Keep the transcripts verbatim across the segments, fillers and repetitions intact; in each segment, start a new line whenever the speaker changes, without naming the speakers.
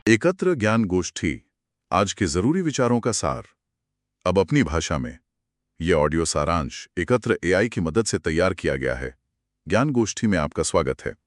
एकत्र ज्ञान गोष्ठी, आज के जरूरी विचारों का सार, अब अपनी भाषा में। यह ऑडियो सारांश एकत्र एआई की मदद से तैयार किया गया है। ज्ञान गोष्ठी में आपका स्वागत है।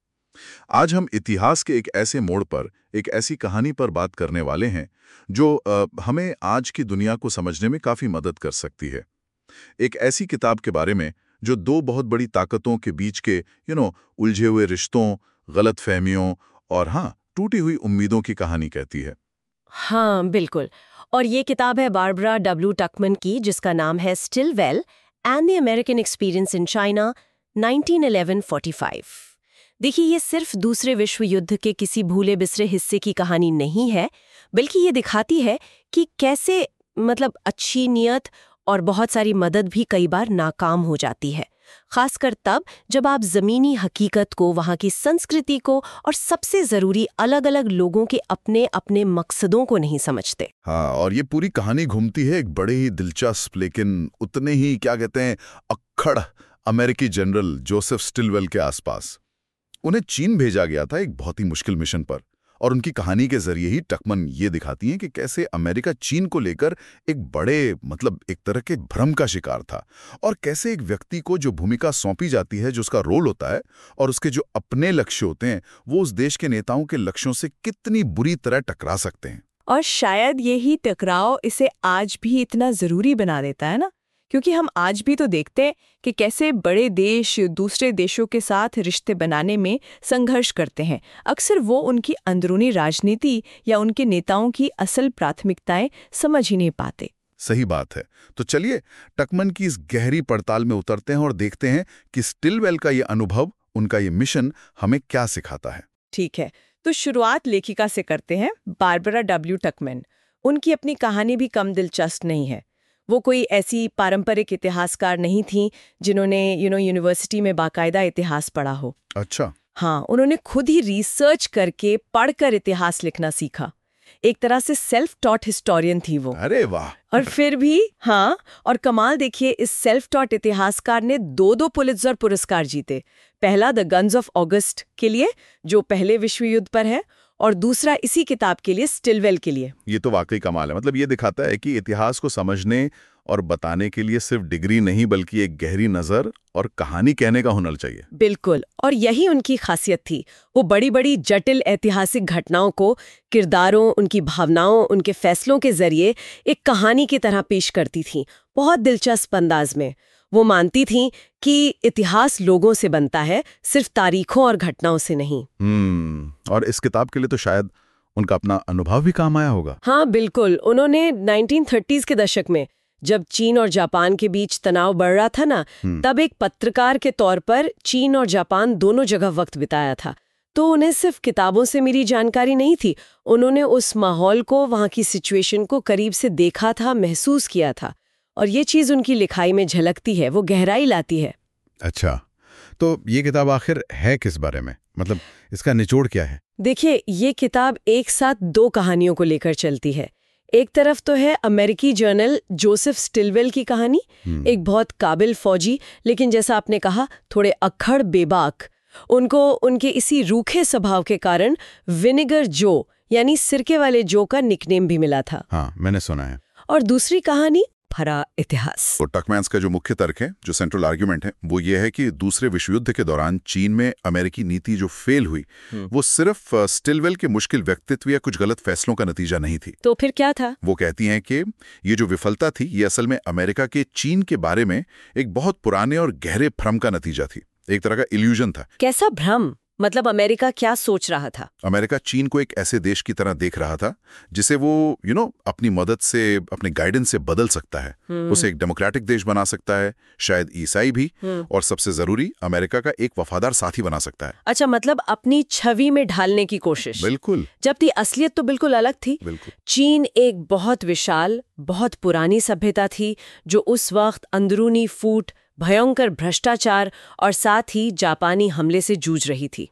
आज हम इतिहास के एक ऐसे मोड़ पर, एक ऐसी कहानी पर बात करने वाले हैं जो आ, हमें आज की दुनिया को समझने में काफी मदद कर सकती है। एक ऐसी किताब के बारे में जो दो बहुत बड़ी ताकतों के बीच के यू नो उलझे हुए रिश्तों, गलतफहमियों और हाँ टूटी हुई उम्मीदों की कहानी कहती है।
हाँ, बिल्कुल। और ये किताब है बारबरा डब्ल्यू टकमन की, जिसका नाम है Stilwell and the American experience in China nineteen eleven forty five. देखिए, ये सिर्फ दूसरे विश्व युद्ध के किसी भूले बिसरे हिस्से की कहानी नहीं है, बल्कि ये दिखाती है कि कैसे मतलब अच्छी नीयत और बहुत सारी मदद भी कई बार नाकाम हो जाती है, खासकर तब जब आप जमीनी हकीकत को, वहाँ की संस्कृति को और सबसे जरूरी अलग अलग लोगों के अपने अपने मकसदों को नहीं समझते।
हाँ, और ये पूरी कहानी घूमती है एक बड़े ही दिलचस्प लेकिन उतने ही क्या कहते हैं अक्खड़ अमेरिकी जनरल जोसेफ स्टिलवेल के आसपास। उन्हें चीन भेजा गया था एक बहुत ही मुश्किल मिशन पर, और उनकी कहानी के जरिए ही टकमन ये दिखाती हैं कि कैसे अमेरिका चीन को लेकर एक बड़े मतलब एक तरह के भ्रम का शिकार था, और कैसे एक व्यक्ति को जो भूमिका सौंपी जाती है, जो उसका रोल होता है और उसके जो अपने लक्ष्य होते हैं, वो उस देश के नेताओं के लक्ष्यों से कितनी बुरी तरह टकरा सकते हैं।
और शायद यही टकराव इसे आज भी इतना जरूरी बना देता है ना, क्योंकि हम आज भी तो देखते हैं कि कैसे बड़े देश दूसरे देशों के साथ रिश्ते बनाने में संघर्ष करते हैं। अक्सर वो उनकी अंदरूनी राजनीति या उनके नेताओं की असल प्राथमिकताएं समझ ही नहीं पाते।
सही बात है। तो चलिए टकमन की इस गहरी पड़ताल में उतरते हैं और देखते हैं कि स्टिलवेल का ये अनुभव, उनका ये मिशन हमें क्या सिखाता है।
ठीक है, तो शुरुआत लेखिका से करते हैं, बारबरा डब्ल्यू टकमन। उनकी अपनी कहानी भी कम दिलचस्प नहीं है। वो कोई ऐसी पारंपरिक इतिहासकार नहीं थी जिन्होंने यू नो यूनिवर्सिटी में बाकायदा इतिहास पढ़ा हो।
अच्छा।
हाँ, उन्होंने खुद ही रिसर्च करके पढ़कर इतिहास लिखना सीखा। एक तरह से सेल्फ टॉट हिस्टोरियन थी वो।
अरे वाह।
और फिर भी हाँ, और कमाल देखिए, इस सेल्फ टॉट इतिहासकार ने दो दो पुलित्जर पुरस्कार जीते। पहला द गन्स ऑफ ऑगस्ट के लिए, जो पहले विश्व युद्ध पर है, और दूसरा इसी किताब के लिए, स्टिलवेल के लिए।
ये तो वाकई कमाल है। मतलब ये दिखाता है कि इतिहास को समझने और बताने के लिए सिर्फ डिग्री नहीं, बल्कि एक गहरी नजर और कहानी कहने का हुनर चाहिए।
बिल्कुल, और यही उनकी खासियत थी। वो बड़ी बड़ी जटिल ऐतिहासिक घटनाओं को किरदारों, उनकी भावनाओं, उनके फैसलों के जरिए एक कहानी की तरह पेश करती थी, बहुत दिलचस्प अंदाज में। वो मानती थीं कि इतिहास लोगों से बनता है, सिर्फ तारीखों और घटनाओं से नहीं।
हम्म और इस किताब के लिए तो शायद उनका अपना अनुभव भी काम आया होगा।
हाँ बिल्कुल, उन्होंने नाइनटीन थर्टीज़ के दशक में, जब चीन और जापान के बीच तनाव बढ़ रहा था ना, तब एक पत्रकार के तौर पर चीन और जापान दोनों जगह वक्त बिताया था। तो उन्हें सिर्फ किताबों से मेरी जानकारी नहीं थी, उन्होंने उस माहौल को, वहाँ की सिचुएशन को करीब से देखा था, महसूस किया था, और ये चीज उनकी लिखाई में झलकती है, वो गहराई लाती है।
अच्छा, तो ये किताब आखिर है किस बारे में? मतलब इसका निचोड़ क्या है?
देखिए, ये किताब एक साथ दो कहानियों को लेकर चलती है। एक तरफ तो है अमेरिकी जर्नल जोसेफ स्टिलवेल की कहानी, एक बहुत काबिल फौजी, लेकिन जैसा आपने कहा थोड़े अक्खड़ बेबाक। उनको उनके इसी रूखे स्वभाव के कारण विनेगर जो यानी सिरके वाले जो का निकनेम भी मिला था।
हाँ, मैंने सुना है।
और दूसरी कहानी भरा इतिहास।
तो टकमैन्स का जो मुख्य तर्क है, जो सेंट्रल आर्ग्यूमेंट है, वो ये है कि दूसरे विश्व युद्ध के दौरान चीन में अमेरिकी नीति जो फेल हुई, वो सिर्फ स्टिलवेल के मुश्किल व्यक्तित्व या कुछ गलत फैसलों का नतीजा नहीं थी।
तो फिर क्या था?
वो कहती हैं कि ये जो विफलता थी, ये असल में अमेरिका के चीन के बारे में एक बहुत पुराने और गहरे भ्रम का नतीजा थी, एक तरह का इल्यूजन था।
कैसा भ्रम? मतलब अमेरिका क्या सोच रहा था?
अमेरिका चीन को एक ऐसे देश की तरह देख रहा था जिसे वो यू you नो know, अपनी मदद से, अपने गाइडेंस से बदल सकता है, उसे एक डेमोक्रेटिक देश बना सकता है, शायद ईसाई भी, और सबसे जरूरी अमेरिका का एक वफादार साथी बना सकता है।
अच्छा, मतलब अपनी छवि में ढालने की कोशिश।
बिल्कुल।
जबकि असलियत तो बिल्कुल अलग थी।
बिल्कुल।
चीन एक बहुत विशाल, बहुत पुरानी सभ्यता थी, जो उस वक्त अंदरूनी फूट, भयंकर भ्रष्टाचार और साथ ही जापानी हमले से जूझ रही थी।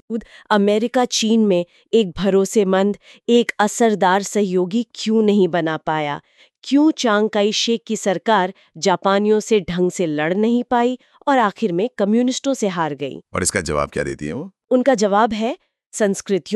अमेरिका चीन में एक भरोसेमंद, एक असरदार सहयोगी क्यों नहीं बना पाया? क्यों चांग काई शेक की सरकार जापानियों से ढंग से लड़ नहीं पाई और आखिर में कम्युनिस्टों से हार गई?
और इसका जवाब क्या देती है वो?
उनका जवाब है संस्कृतियों,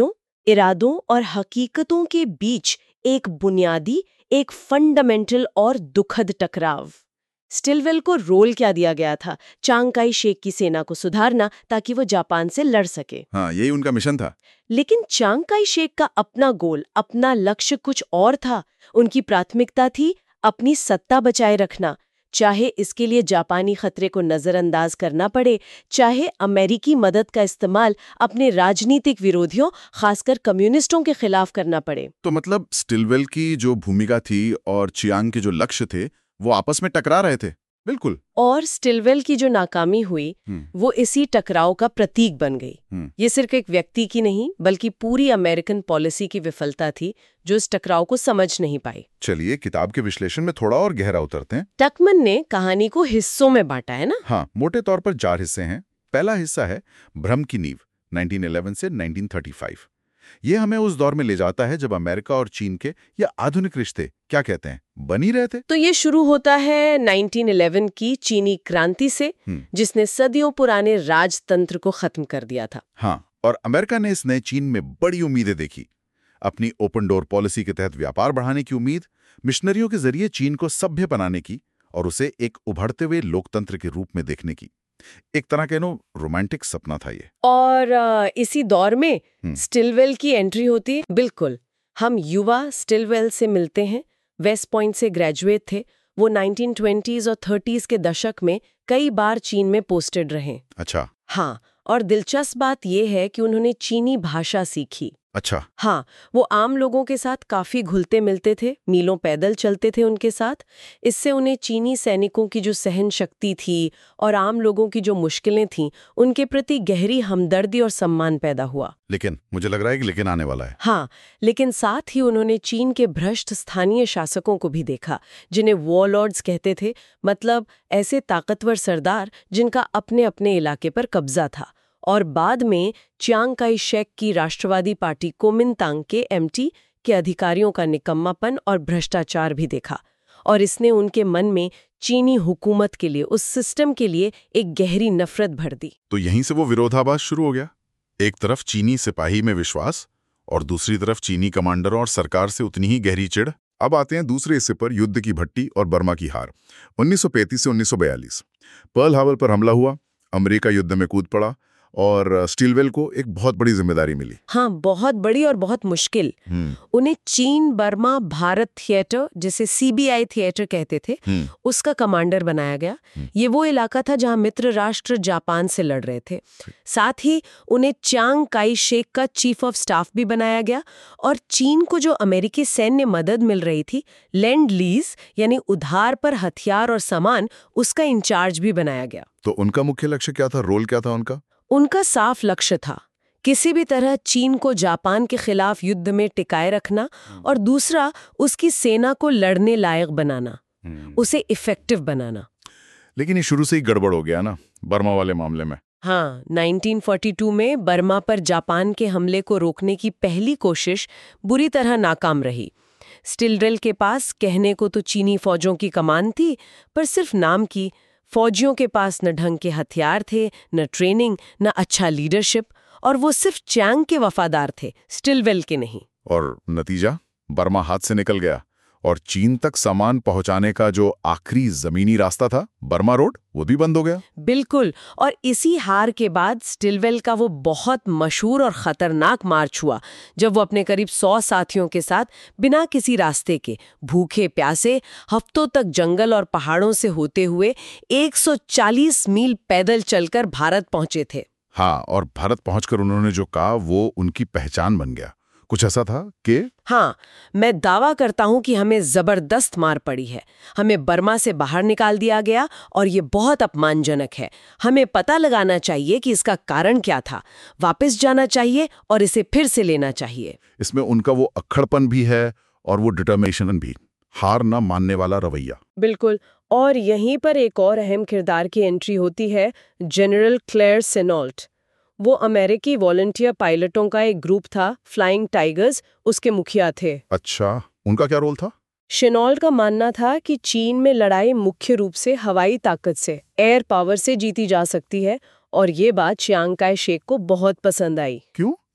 इरादों और हकीकतों के बीच एक बुनियादी, एक फंडामेंटल और दुखद टकराव। स्टिलवेल को रोल क्या दिया गया था? चांग काई शेक की सेना को सुधारना ताकि वो जापान से लड़ सके।
हाँ, यही उनका मिशन था।
लेकिन चांग काई शेक का अपना गोल, अपना लक्ष्य कुछ और था। उनकी प्राथमिकता थी अपनी सत्ता बचाए रखना, चाहे इसके लिए जापानी खतरे को नजरअंदाज करना पड़े, चाहे अमेरिकी मदद का इस्तेमाल अपने राजनीतिक विरोधियों, खासकर कम्युनिस्टों के खिलाफ करना पड़े।
तो मतलब स्टिलवेल की जो भूमिका थी और चियांग के जो लक्ष्य थे वो आपस में टकरा रहे थे। बिल्कुल।
और स्टिलवेल की जो नाकामी हुई वो इसी टकराव का प्रतीक बन गई। ये सिर्फ एक व्यक्ति की नहीं बल्कि पूरी अमेरिकन पॉलिसी की विफलता थी जो इस टकराव को समझ नहीं पाई।
चलिए किताब के विश्लेषण में थोड़ा और गहरा उतरते हैं।
टकमन ने कहानी को हिस्सों में बांटा है ना?
हाँ, मोटे तौर पर चार हिस्से हैं। पहला हिस्सा है भ्रम की नींव नाइनटीन इलेवन से नाइनटीन थर्टी फाइव। ये हमें उस दौर में ले जाता है जब अमेरिका और चीन के या आधुनिक रिश्ते क्या कहते हैं बनी रहे थे।
तो ये शुरू होता है नाइनटीन इलेवन की चीनी क्रांति से, जिसने सदियों पुराने राजतंत्र को खत्म कर दिया था।
हाँ, और अमेरिका ने इस नए चीन में बड़ी उम्मीदें देखी। अपनी ओपन डोर पॉलिसी के तहत व्यापार बढ़ाने की उम्मीद, मिशनरियों के जरिए चीन को सभ्य बनाने की और उसे एक उभरते हुए लोकतंत्र के रूप में देखने की। एक तरह के नो रोमांटिक सपना था ये।
और आ, इसी दौर में स्टिलवेल की एंट्री होती है। बिल्कुल, हम युवा स्टिलवेल से मिलते हैं। वेस्ट पॉइंट से ग्रेजुएट थे वो। नाइनटीन ट्वेंटीज़ और थर्टीज़ के दशक में कई बार चीन में पोस्टेड रहे।
अच्छा।
हाँ, और दिलचस्प बात यह है कि उन्होंने चीनी भाषा सीखी।
अच्छा।
हाँ, वो आम लोगों के साथ काफी घुलते मिलते थे, मीलों पैदल चलते थे उनके साथ। इससे उन्हें चीनी सैनिकों की जो सहन शक्ति थी और आम लोगों की जो मुश्किलें थीं, उनके प्रति गहरी हमदर्दी और सम्मान पैदा हुआ।
लेकिन मुझे लग रहा है कि लेकिन आने वाला है।
हाँ, लेकिन साथ ही उन्होंने चीन के भ्रष्ट स्थानीय शासकों को भी देखा, जिन्हें वॉरलॉर्ड्स कहते थे, मतलब ऐसे ताकतवर सरदार जिनका अपने अपने इलाके पर कब्जा था। और बाद में चियांग काई शेक की राष्ट्रवादी पार्टी कुओमिंतांग के एमटी के अधिकारियों का निकम्मापन और भ्रष्टाचार भी देखा, और इसने उनके मन में चीनी हुकूमत के लिए, उस सिस्टम के लिए एक गहरी नफरत भर दी।
तो यहीं से वो विरोधाभास शुरू हो गया। एक तरफ चीनी सिपाही में विश्वास और दूसरी तरफ चीनी कमांडरों और सरकार से उतनी ही गहरी चिढ़। अब आते हैं दूसरे हिस्से पर, युद्ध की भट्टी और बर्मा की हार। उन्नीस सौ पैंतीस से उन्नीस सौ बयालीस पर्ल हार्बर पर हमला हुआ, अमेरिका युद्ध में कूद पड़ा और स्टिलवेल को एक बहुत बड़ी जिम्मेदारी मिली।
हाँ, बहुत बड़ी और बहुत मुश्किल। उन्हें चीन बर्मा भारत थिएटर, जिसे सीबीआई थिएटर कहते थे, उसका कमांडर बनाया गया। ये वो इलाका था जहां मित्र राष्ट्र जापान से लड़ रहे थे। साथ ही उन्हें चांग काई शेक का चीफ ऑफ स्टाफ भी बनाया गया, और चीन को जो अमेरिकी सैन्य मदद मिल रही थी, लैंड लीज यानी उधार पर हथियार और सामान, उसका इंचार्ज भी बनाया गया।
तो उनका मुख्य लक्ष्य क्या था, रोल क्या था उनका?
उनका साफ लक्ष्य था किसी भी तरह चीन को जापान के खिलाफ युद्ध में टिकाए रखना, और दूसरा उसकी सेना को लड़ने लायक बनाना, उसे इफेक्टिव बनाना।
लेकिन ये शुरू से ही गड़बड़ हो गया ना बर्मा वाले मामले में।
हाँ, नाइनटीन फोर्टी टू में बर्मा पर जापान के हमले को रोकने की पहली कोशिश बुरी तरह नाकाम रही। स्टिलवेल के पास कहने को तो चीनी फौजों की कमान थी, पर सिर्फ नाम की। फौजियों के पास न ढंग के हथियार थे, न ट्रेनिंग, न अच्छा लीडरशिप, और वो सिर्फ चांग के वफादार थे, स्टिलवेल के नहीं।
और नतीजा, बर्मा हाथ से निकल गया और चीन तक सामान पहुंचाने का जो आखिरी जमीनी रास्ता था, बर्मा रोड, वो भी बंद हो गया।
बिल्कुल, और इसी हार के बाद स्टिलवेल का वो बहुत मशहूर और खतरनाक मार्च हुआ, जब वो अपने करीब सौ साथियों के साथ बिना किसी रास्ते के, भूखे प्यासे, हफ्तों तक जंगल और पहाड़ों से होते हुए एक सौ चालीस मील पैदल चलकर भारत पहुंचे थे।
हाँ, और भारत पहुंचकर उन्होंने जो कहा वो उनकी पहचान बन गया। कुछ ऐसा था कि
हाँ, मैं दावा करता हूं कि हमें जबरदस्त मार पड़ी है। हमें बर्मा से बाहर निकाल दिया गया, और ये बहुत अपमानजनक है। हमें पता लगाना चाहिए कि इसका कारण क्या था, वापस जाना चाहिए और इसे फिर से लेना चाहिए।
इसमें उनका वो अक्खड़पन भी है और वो डिटर्मिनेशन भी, हार न मानने वाला रवैया।
बिल्कुल, और यहीं पर एक और अहम किरदार की एंट्री होती है, जनरल क्लेयर सेनॉल्ट। वो अमेरिकी वॉलंटियर पायलटों का एक ग्रुप था, फ्लाइंग टाइगर्स, उसके मुखिया थे।
अच्छा, उनका क्या रोल था?
शेनॉल्ट का मानना था कि चीन में लड़ाई मुख्य रूप से हवाई ताकत से, एयर पावर से जीती जा सकती है, और ये बात चियांग काई शेक को बहुत पसंद आई।
क्यों?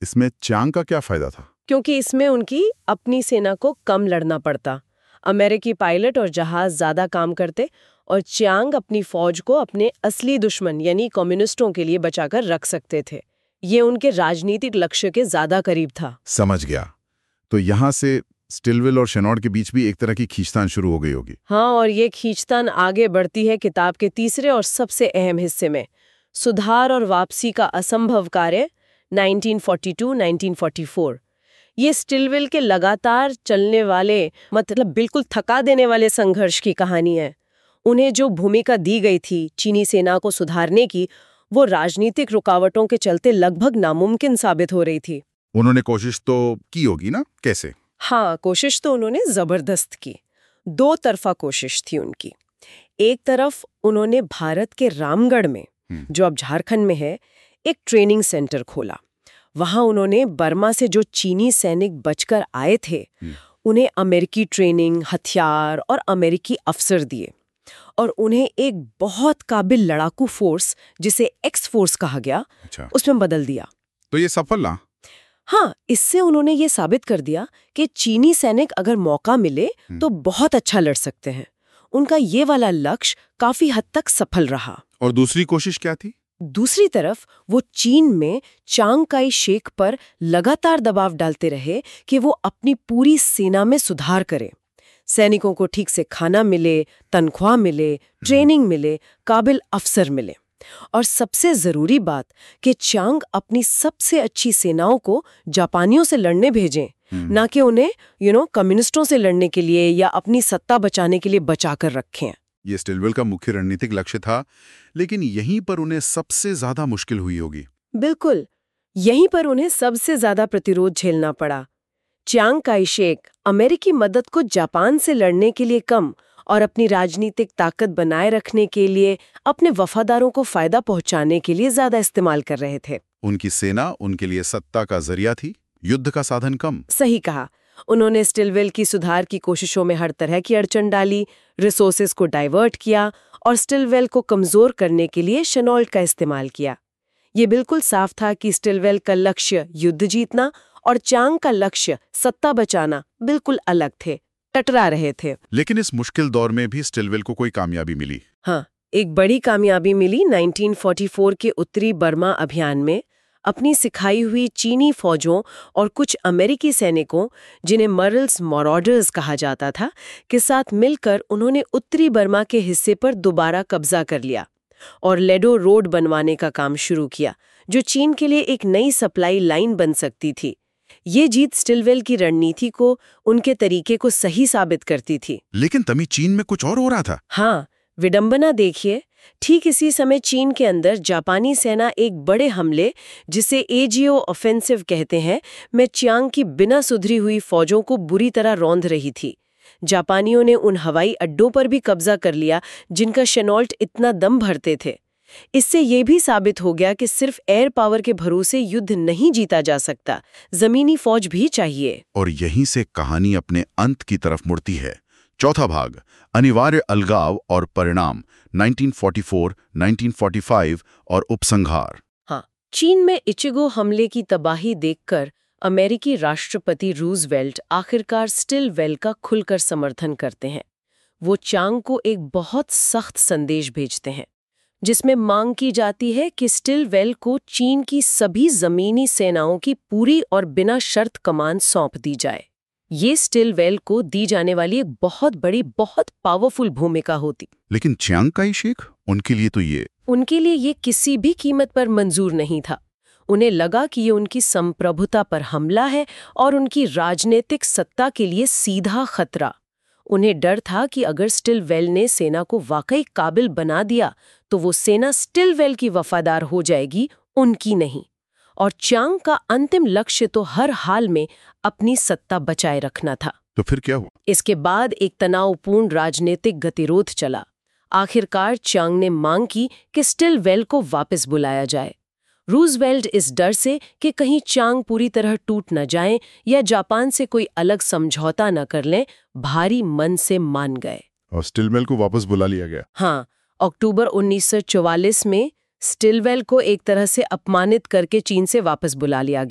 इसमें चांग का क्या फायदा था?
क्योंकि इसमें उनकी अपनी सेना को कम लड़ना पड़ता। अमेरिकी पायलट और जहाज ज्यादा काम करते और चियांग अपनी फौज को अपने असली दुश्मन यानी कम्युनिस्टों के लिए बचाकर रख सकते थे। ये उनके राजनीतिक लक्ष्य के ज्यादा करीब था।
समझ गया। तो यहाँ से स्टिलवेल और शेनॉर्ड के बीच भी एक तरह की खींचतान शुरू हो गई होगी।
हाँ, और ये खींचतान आगे बढ़ती है किताब के तीसरे और सबसे अहम हिस्से में, सुधार और वापसी का असंभव कार्य nineteen forty two nineteen forty four. ये स्टिलवेल के लगातार चलने वाले, मतलब बिल्कुल थका देने वाले संघर्ष की कहानी है। उन्हें जो भूमिका दी गई थी चीनी सेना को सुधारने की, वो राजनीतिक रुकावटों के चलते लगभग नामुमकिन साबित हो रही थी।
उन्होंने कोशिश तो की होगी ना? कैसे?
हाँ, कोशिश तो उन्होंने जबरदस्त की। दो तरफा कोशिश थी उनकी। एक तरफ उन्होंने भारत के रामगढ़ में, जो अब झारखंड में है, एक ट्रेनिंग सेंटर खोला। वहां उन्होंने बर्मा से जो चीनी सैनिक बचकर आए थे, उन्हें अमेरिकी ट्रेनिंग, हथियार और अमेरिकी अफसर दिए और उन्हें एक बहुत काबिल लड़ाकू फोर्स, जिसे एक्स फोर्स कहा गया,
अच्छा।
उसमें बदल दिया।
तो ये सफल ना?
हाँ, इससे उन्होंने ये साबित कर दिया कि चीनी सैनिक अगर मौका मिले तो बहुत अच्छा लड़ सकते हैं। उनका ये वाला लक्ष्य काफी हद तक सफल रहा।
और दूसरी कोशिश क्या थी?
दूसरी तरफ वो चीन में चांग काई शेक पर लगातार दबाव डालते रहे कि वो अपनी पूरी सेना में सुधार करे। सैनिकों को ठीक से खाना मिले, तनख्वाह मिले, ट्रेनिंग मिले, काबिल अफसर मिले। और सबसे जरूरी बात कि चांग अपनी सबसे अच्छी सेनाओं को जापानियों से लड़ने भेजें, ना कि उन्हें यू नो कम्युनिस्टों से लड़ने के लिए या अपनी सत्ता बचाने के लिए बचाकर रखें।
ये स्टिलवेल का मुख्य रणनीतिक लक्ष्य था, लेकिन यहीं पर उन्हें सबसे ज्यादा मुश्किल हुई होगी।
बिल्कुल, यहीं पर उन्हें सबसे ज्यादा प्रतिरोध झेलना पड़ा। चियांग काई शेक अमेरिकी मदद को जापान से लड़ने के लिए कम और अपनी राजनीतिक ताकत बनाए रखने के लिए अपने वफादारों को फायदा पहुंचाने के लिए ज्यादा इस्तेमाल कर रहे थे।
उनकी सेना उनके लिए सत्ता का जरिया थी, युद्ध का साधन कम।
सही कहा। उन्होंने स्टिलवेल की सुधार की कोशिशों में हर तरह की अड़चन डाली, रिसोर्सेज को डाइवर्ट किया और स्टिलवेल को कमजोर करने के लिए शेनॉल्ट का इस्तेमाल किया। ये बिल्कुल साफ था कि स्टिलवेल का लक्ष्य युद्ध जीतना और चांग का लक्ष्य सत्ता बचाना बिल्कुल अलग थे, टकरा रहे थे।
लेकिन इस मुश्किल दौर में भी स्टिलवेल को कोई कामयाबी मिली।
हाँ, एक बड़ी कामयाबी मिली नाइनटीन फोर्टी फोर के उत्तरी बर्मा अभियान में। अपनी सिखाई हुई चीनी फौजों और कुछ अमेरिकी सैनिकों, जिन्हें मरल्स मॉरॉडर्स कहा जाता था, के साथ मिलकर उन्होंने उत्तरी बर्मा के हिस्से पर दोबारा कब्जा कर लिया और लेडो रोड बनवाने का काम शुरू किया, जो चीन के लिए एक नई सप्लाई लाइन बन सकती थी। ये जीत स्टिलवेल की रणनीति को, उनके तरीके को सही साबित करती थी।
लेकिन तभी चीन में कुछ और हो रहा था।
हाँ, विडंबना देखिए। ठीक इसी समय चीन के अंदर जापानी सेना एक बड़े हमले, जिसे एजियो ऑफेंसिव कहते हैं, में चियांग की बिना सुधरी हुई फौजों को बुरी तरह रौंद रही थी। जापानियों ने उन हवाई अड्डों पर भी कब्जा कर लिया जिनका शेनॉल्ट इतना दम भरते थे। इससे ये भी साबित हो गया कि सिर्फ एयर पावर के भरोसे युद्ध नहीं जीता जा सकता, जमीनी फौज भी चाहिए।
और यहीं से कहानी अपने अंत की तरफ मुड़ती है। चौथा भाग, अनिवार्य अलगाव और परिणाम, nineteen forty four, nineteen forty five और उपसंहार।
हाँ, चीन में इचिगो हमले की तबाही देखकर अमेरिकी राष्ट्रपति रूजवेल्ट आखिरकार स्टिलवेल का खुलकर समर्थन करते हैं। वो चांग को एक बहुत सख्त संदेश भेजते हैं, जिसमें मांग की जाती है कि स्टिलवेल को चीन की सभी जमीनी सेनाओं की पूरी और बिना शर्त कमान सौंप दी जाए। ये स्टिलवेल को दी जाने वाली एक बहुत बड़ी, बहुत पावरफुल भूमिका होती।
लेकिन चियांग काई शेक, उनके लिए तो ये
उनके लिए ये किसी भी कीमत पर मंजूर नहीं था। उन्हें लगा कि ये उनकी संप्रभुता पर हमला है और उनकी राजनीतिक सत्ता के लिए सीधा खतरा। उन्हें डर था कि अगर स्टिलवेल ने सेना को वाकई काबिल बना दिया तो वो सेना स्टिलवेल की वफादार हो जाएगी, उनकी नहीं। और चियांग का अंतिम लक्ष्य तो हर हाल में अपनी सत्ता बचाए रखना था।
तो फिर क्या हुआ?
इसके बाद एक तनावपूर्ण राजनीतिक गतिरोध चला। आखिरकार चियांग ने मांग की कि स्टिलवेल को वापस बुलाया जाए। रूजवेल्ट इस डर से कि कहीं चियांग पूरी तरह टूट न जाएं या जापान से कोई अलग समझौता न कर लें, भारी मन से मान गए
और स्टिलवेल को वापस बुला लिया गया।
हाँ, अक्टूबर उन्नीस सौ चौवालीस में स्टिलवेल को एक तरह से अपमानित करके चीन से वापस बुला लिया गया।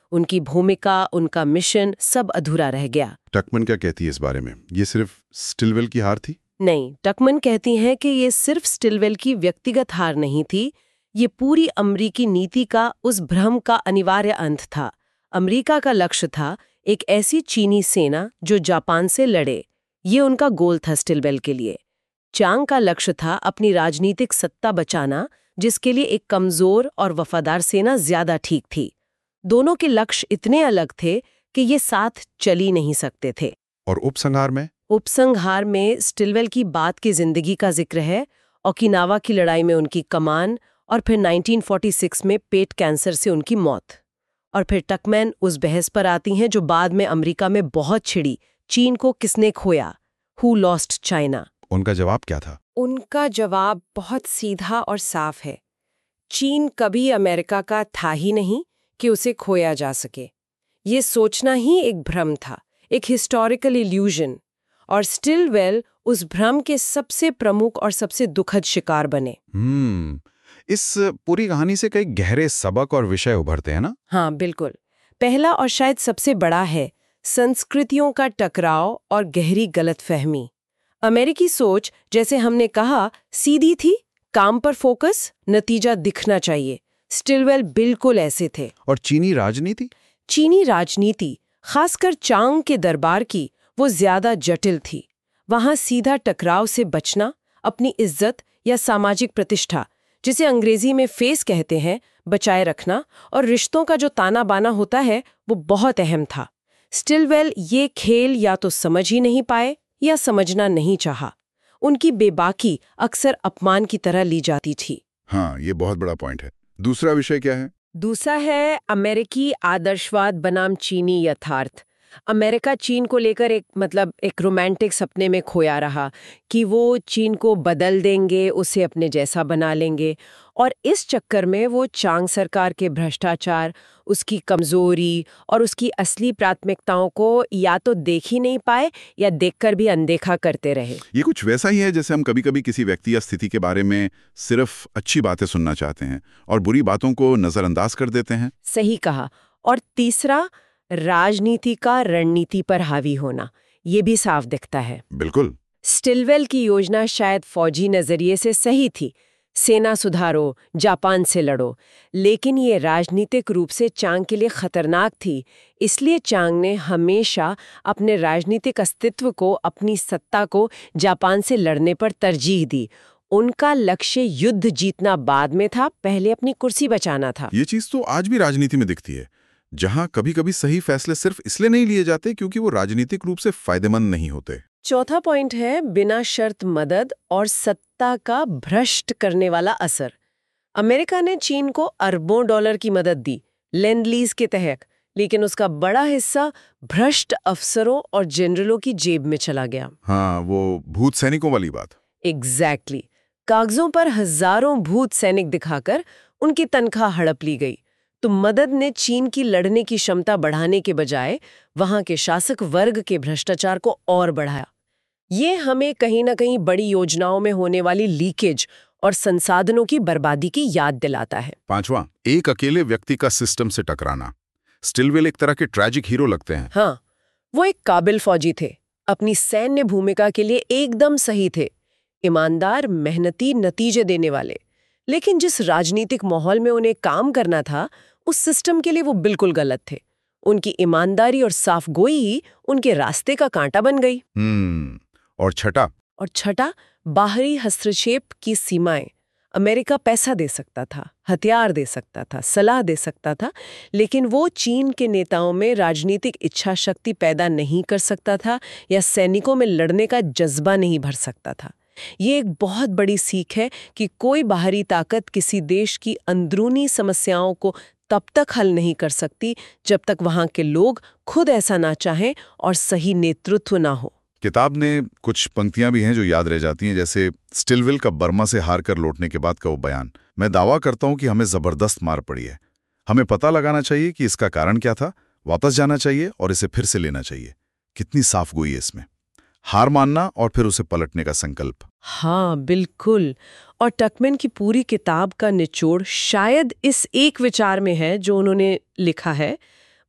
उनकी भूमिका, उनका मिशन सब अधूरा रह गया।
टकमन क्या कहती है इस बारे में? ये सिर्फ स्टिलवेल की हार थी?
नहीं, टकमन कहती हैं कि ये सिर्फ स्टिलवेल की व्यक्तिगत हार नहीं थी, ये पूरी अमेरिकी नीति का, उस भ्रम का अनिवार्य अंत था। अमेरिका का लक्ष्य था एक ऐसी चीनी सेना जो जापान से लड़े। ये उनका गोल था स्टिलवेल के लिए। चांग का लक्ष्य था अपनी राजनीतिक सत्ता बचाना, जिसके लिए एक कमजोर और वफादार सेना ज्यादा ठीक थी। दोनों के लक्ष्य इतने अलग थे कि ये साथ चल ही नहीं सकते थे।
और उपसंहार में?
उपसंहार में स्टिलवेल की बाद की जिंदगी का जिक्र है, ओकिनावा की लड़ाई में उनकी कमान, और फिर नाइनटीन फोर्टी सिक्स में पेट कैंसर से उनकी मौत। और फिर टकमैन उस बहस पर आती हैं जो बाद में अमेरिका में बहुत छिड़ी, चीन को किसने खोया, हु लॉस्ट चाइना।
उनका जवाब क्या था?
उनका जवाब बहुत सीधा और साफ है। चीन कभी अमेरिका का था ही नहीं कि उसे खोया जा सके। ये सोचना ही एक भ्रम था, एक हिस्टोरिकल इल्यूजन, और स्टिलवेल उस भ्रम के सबसे प्रमुख और सबसे दुखद शिकार बने।
हम्म इस पूरी कहानी से कई गहरे सबक और विषय उभरते हैं ना?
हाँ, बिल्कुल। पहला और शायद सबसे बड़ा है संस्कृतियों का टकराव और गहरी गलतफहमी। अमेरिकी सोच, जैसे हमने कहा, सीधी थी, काम पर फोकस, नतीजा दिखना चाहिए। स्टिलवेल बिल्कुल ऐसे थे।
और चीनी राजनीति?
चीनी राजनीति, खासकर चांग के दरबार की, वो ज्यादा जटिल थी। वहां सीधा टकराव से बचना, अपनी इज्जत या सामाजिक प्रतिष्ठा, जिसे अंग्रेजी में फेस कहते हैं, बचाए रखना, और रिश्तों का जो ताना बाना होता है, वो बहुत अहम था। स्टिलवेल ये खेल या तो समझ ही नहीं पाए या समझना नहीं चाहा। उनकी बेबाकी अक्सर अपमान की तरह ली जाती थी।
हाँ, ये बहुत बड़ा पॉइंट है। दूसरा विषय क्या है?
दूसरा है अमेरिकी आदर्शवाद बनाम चीनी यथार्थ। अमेरिका चीन को लेकर एक मतलब एक रोमांटिक सपने में खोया रहा कि वो चीन को बदल देंगे, उसे अपने जैसा बना लेंगे, और इस चक्कर में वो चांग सरकार के भ्रष्टाचार, उसकी कमजोरी और उसकी असली प्राथमिकताओं को या तो देख ही नहीं पाए या देखकर भी अनदेखा करते रहे।
ये कुछ वैसा ही है जैसे हम कभी-कभी किसी व्यक्ति या स्थिति के बारे में सिर्फ अच्छी बातें सुनना चाहते हैं और बुरी बातों को नजरअंदाज कर देते हैं।
सही कहा। और तीसरा, राजनीति का रणनीति पर हावी होना, ये भी साफ दिखता है।
बिल्कुल।
स्टिलवेल की योजना शायद फौजी नजरिए से सही थी, सेना सुधारो, जापान से लड़ो, लेकिन ये राजनीतिक रूप से चांग के लिए खतरनाक थी। इसलिए चांग ने हमेशा अपने राजनीतिक अस्तित्व को, अपनी सत्ता को जापान से लड़ने पर तरजीह दी। उनका लक्ष्य युद्ध जीतना बाद में था, पहले अपनी कुर्सी बचाना था।
ये चीज तो आज भी राजनीति में दिखती है, जहां कभी-कभी सही फैसले सिर्फ इसलिए नहीं लिए जाते क्योंकि वो राजनीतिक रूप से फायदेमंद नहीं होते।
चौथा पॉइंट है बिना शर्त मदद और सत्ता का भ्रष्ट करने वाला असर। अमेरिका ने चीन को अरबों डॉलर की मदद दी लेंड लीज के तहत, लेकिन उसका बड़ा हिस्सा भ्रष्ट अफसरों और जनरलों की जेब में चला गया।
हाँ, वो भूत सैनिकों वाली बात।
एग्जैक्टली। कागजों पर हजारों भूत सैनिक दिखाकर उनकी तनख्वाह हड़प ली गई। तो मदद ने चीन की लड़ने की क्षमता बढ़ाने के बजाय वहां के शासक वर्ग के भ्रष्टाचार को और बढ़ाया। ये हमें कहीं ना कहीं बड़ी योजनाओं में होने वाली लीकेज और संसाधनों की बर्बादी की याद दिलाता है।
पांचवा, एक अकेले व्यक्ति का सिस्टम से टकराना। स्टिलवेल एक तरह के ट्रैजिक हीरो लगते हैं।
हाँ, वो एक काबिल फौजी थे, अपनी सैन्य भूमिका के लिए एकदम सही थे, ईमानदार, मेहनती, नतीजे देने वाले। लेकिन जिस राजनीतिक माहौल में उन्हें काम करना था, उस सिस्टम के लिए वो बिल्कुल गलत थे। उनकी ईमानदारी और साफगोई ही उनके रास्ते का कांटा बन गई।
हम्म और छठा
और छठा, बाहरी हस्तक्षेप की सीमाएं। अमेरिका पैसा दे सकता था, हथियार दे सकता था, सलाह दे सकता था, लेकिन वो चीन के नेताओं में राजनीतिक इच्छा शक्ति पैदा नहीं कर सकता था या सैनिकों में लड़ने का जज्बा नहीं भर सकता था। ये एक बहुत बड़ी सीख है कि कोई बाहरी ताकत किसी देश की अंदरूनी समस्याओं को तब तक हल नहीं कर सकती जब तक वहां के लोग खुद ऐसा ना चाहें और सही नेतृत्व ना हो।
किताब ने कुछ पंक्तियां भी हैं जो याद रह जाती हैं, जैसे स्टिलवेल का बर्मा से हार कर लौटने के बाद का वो बयान, मैं दावा करता हूं कि हमें जबरदस्त मार पड़ी है, हमें पता लगाना चाहिए कि इसका कारण क्या था, वापस जाना चाहिए और इसे फिर से लेना चाहिए। कितनी साफ गोई है इसमें, हार मानना और फिर उसे पलटने का संकल्प।
हाँ, बिल्कुल। और टकमैन की पूरी किताब का निचोड़ शायद इस एक विचार में है जो उन्होंने लिखा है,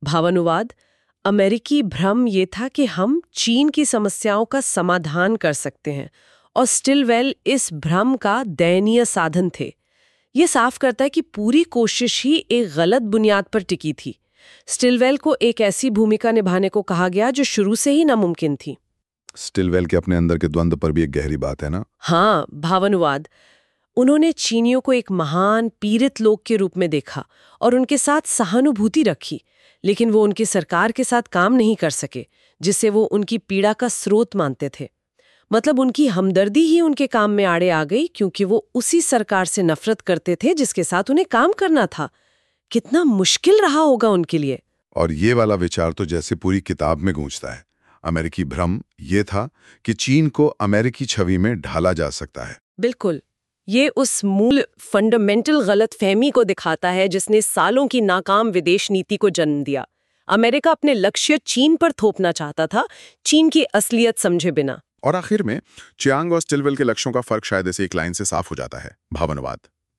भावानुवाद, अमेरिकी भ्रम ये था कि हम चीन की समस्याओं का समाधान कर सकते हैं और स्टिलवेल इस भ्रम का दयनीय साधन थे। ये साफ करता है कि पूरी कोशिश ही एक गलत बुनियाद पर टिकी थी। स्टिलवेल को एक ऐसी भूमिका निभाने को कहा गया जो शुरू से ही नामुमकिन थी।
स्टिलवेल के अपने अंदर के द्वंद्व पर भी एक गहरी बात है ना।
हाँ, भावानुवाद, उन्होंने चीनियों को एक महान पीड़ित लोग के रूप में देखा और उनके साथ सहानुभूति रखी, लेकिन वो उनकी सरकार के साथ काम नहीं कर सके, जिससे वो उनकी पीड़ा का स्रोत मानते थे। मतलब उनकी हमदर्दी ही उनके काम में आड़े आ गई, क्योंकि वो उसी सरकार से नफरत करते थे जिसके साथ उन्हें काम करना था। कितना मुश्किल रहा होगा उनके लिए।
और ये वाला विचार तो जैसे पूरी किताब में गूंजता है। अमेरिकी भ्रम ये था कि चीन को अमेरिकी छवि में ढाला जा सकता है।
बिल्कुल, ये उस मूल फंडामेंटल गलतफहमी को दिखाता है जिसने सालों की नाकाम विदेश नीति को जन्म दिया। अमेरिका अपने लक्ष्य चीन पर थोपना चाहता था, चीन की असलियत समझे बिना।
और आखिर में चियांग और स्टिलवेल के लक्ष्यों का फर्क शायद ऐसे एक लाइन से साफ हो जाता है। भावानुवाद,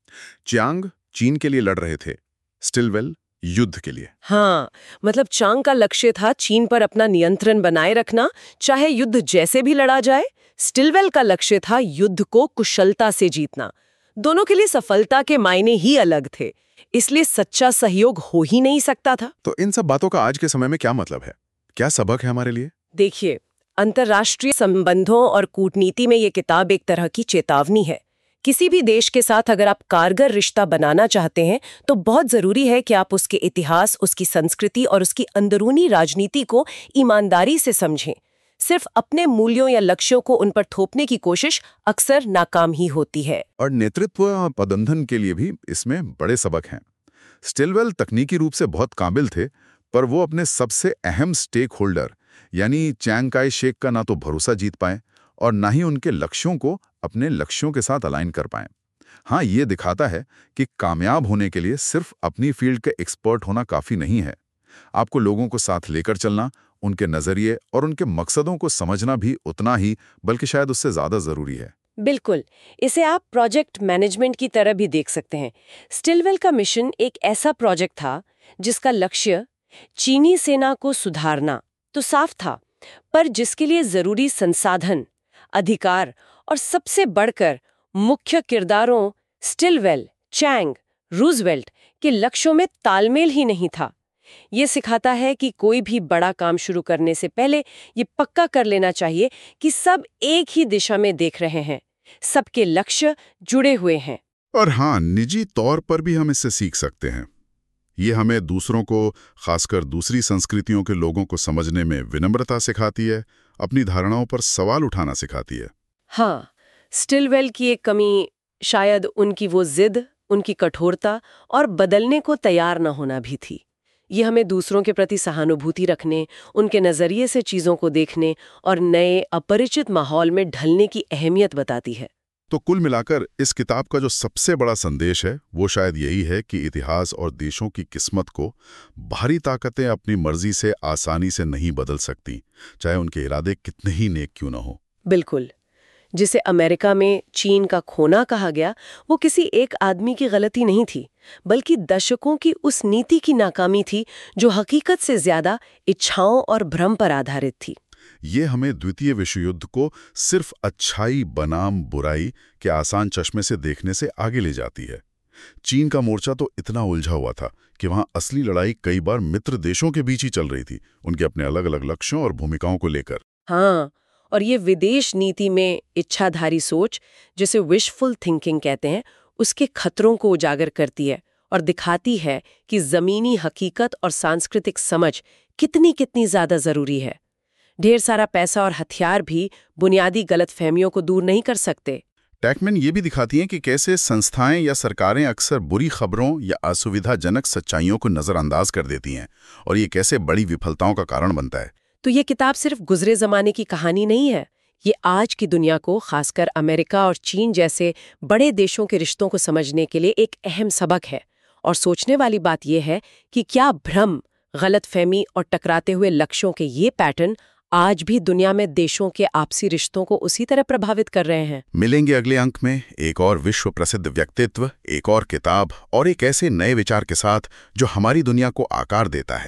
चियांग चीन के लिए लड़ रहे थे, स्टिलवेल युद्ध के लिए।
हाँ, मतलब चांग का लक्ष्य था चीन पर अपना नियंत्रण बनाए रखना, चाहे युद्ध जैसे भी लड़ा जाए। स्टिलवेल का लक्ष्य था युद्ध को कुशलता से जीतना। दोनों के लिए सफलता के मायने ही अलग थे, इसलिए सच्चा सहयोग हो ही नहीं सकता था।
तो इन सब बातों का आज के समय में क्या मतलब है? क्या सबक है हमारे लिए?
देखिए, अंतर्राष्ट्रीय संबंधों और कूटनीति में ये किताब एक तरह की चेतावनी है। किसी भी देश के साथ अगर आप कारगर रिश्ता बनाना चाहते हैं तो बहुत जरूरी है कि आप उसके इतिहास, उसकी संस्कृति और उसकी अंदरूनी राजनीति को ईमानदारी से समझें। सिर्फ अपने मूल्यों या लक्ष्यों को उन पर थोपने की कोशिश अक्सर नाकाम ही होती है।
और नेतृत्व प्रबंधन के लिए भी इसमें बड़े सबक हैं। स्टिलवेल तकनीकी रूप से बहुत काबिल थे, पर वो अपने सबसे अहम स्टेक होल्डर यानी चियांग काई शेक का ना तो भरोसा जीत पाए और ना ही उनके लक्ष्यों को अपने लक्ष्यों के साथ अलाइन कर पाए। हाँ, ये दिखाता है कि कामयाब होने के लिए सिर्फ अपनी फील्ड के एक्सपर्ट होना काफी नहीं है। आपको लोगों को साथ लेकर चलना, उनके नजरिए और उनके मकसदों को समझना भी उतना ही, बल्कि शायद उससे ज्यादा जरूरी है।
बिल्कुल, इसे आप प्रोजेक्ट मैनेजमेंट की तरह भी देख सकते हैं। स्टिलवेल का मिशन एक ऐसा प्रोजेक्ट था जिसका लक्ष्य चीनी सेना को सुधारना तो साफ था, पर जिसके लिए जरूरी संसाधन, अधिकार और सबसे बढ़कर मुख्य किरदारों स्टिलवेल, चैंग, रूजवेल्ट के लक्ष्यों में तालमेल ही नहीं था। ये सिखाता है कि कोई भी बड़ा काम शुरू करने से पहले ये पक्का कर लेना चाहिए कि सब एक ही दिशा में देख रहे हैं, सबके लक्ष्य जुड़े हुए हैं।
और हाँ, निजी तौर पर भी हम इससे सीख सकते हैं। ये हमें दूसरों को, खासकर दूसरी संस्कृतियों के लोगों को समझने में विनम्रता सिखाती है, अपनी धारणाओं पर सवाल उठाना सिखाती है।
हाँ, स्टिलवेल की एक कमी शायद उनकी वो जिद, उनकी कठोरता और बदलने को तैयार न होना भी थी। ये हमें दूसरों के प्रति सहानुभूति रखने, उनके नजरिए से चीजों को देखने और नए अपरिचित माहौल में ढलने की अहमियत बताती है।
तो कुल मिलाकर इस किताब का जो सबसे बड़ा संदेश है वो शायद यही है कि इतिहास और देशों की किस्मत को बाहरी ताकतें अपनी मर्जी से आसानी से नहीं बदल सकती, चाहे उनके इरादे कितने ही नेक क्यों न हो।
बिल्कुल, जिसे अमेरिका में चीन का खोना कहा गया, वो किसी एक आदमी की गलती नहीं थी, बल्कि दशकों की उस नीति की नाकामी थी जो हकीकत से ज्यादा इच्छाओं और भ्रम पर आधारित थी।
ये हमें द्वितीय विश्व युद्ध को सिर्फ अच्छाई बनाम बुराई के आसान चश्मे से देखने से आगे ले जाती है। चीन का मोर्चा तो इतना उलझा हुआ था कि वहां असली लड़ाई कई बार मित्र देशों के बीच ही चल रही थी, उनके अपने अलग अलग लक्ष्यों और भूमिकाओं को लेकर।
हाँ, और ये विदेश नीति में इच्छाधारी सोच, जिसे विशफुल थिंकिंग कहते हैं, उसके खतरों को उजागर करती है और दिखाती है कि जमीनी हकीकत और सांस्कृतिक समझ कितनी कितनी ज्यादा जरूरी है। ढेर सारा पैसा और हथियार भी बुनियादी गलतफहमियों को दूर नहीं कर सकते।
टैकमैन ये भी दिखाती हैं कि कैसे संस्थाएं या सरकारें अक्सर बुरी खबरों या असुविधाजनक सच्चाइयों को नजरअंदाज कर देती हैं, और ये कैसे बड़ी विफलताओं का कारण बनता है।
तो ये किताब सिर्फ गुजरे जमाने की कहानी नहीं है, ये आज की दुनिया को, खासकर अमेरिका और चीन जैसे बड़े देशों के रिश्तों को समझने के लिए एक अहम सबक है। और सोचने वाली बात यह है कि क्या भ्रम, गलतफहमी और टकराते हुए लक्ष्यों के ये पैटर्न आज भी दुनिया में देशों के आपसी रिश्तों को उसी तरह प्रभावित कर रहे हैं।
मिलेंगे अगले अंक में एक और विश्व प्रसिद्ध व्यक्तित्व, एक और किताब और एक ऐसे नए विचार के साथ जो हमारी दुनिया को आकार देता है।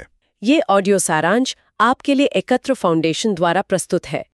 ये ऑडियो सारांश आपके लिए एकत्र फाउंडेशन द्वारा प्रस्तुत है।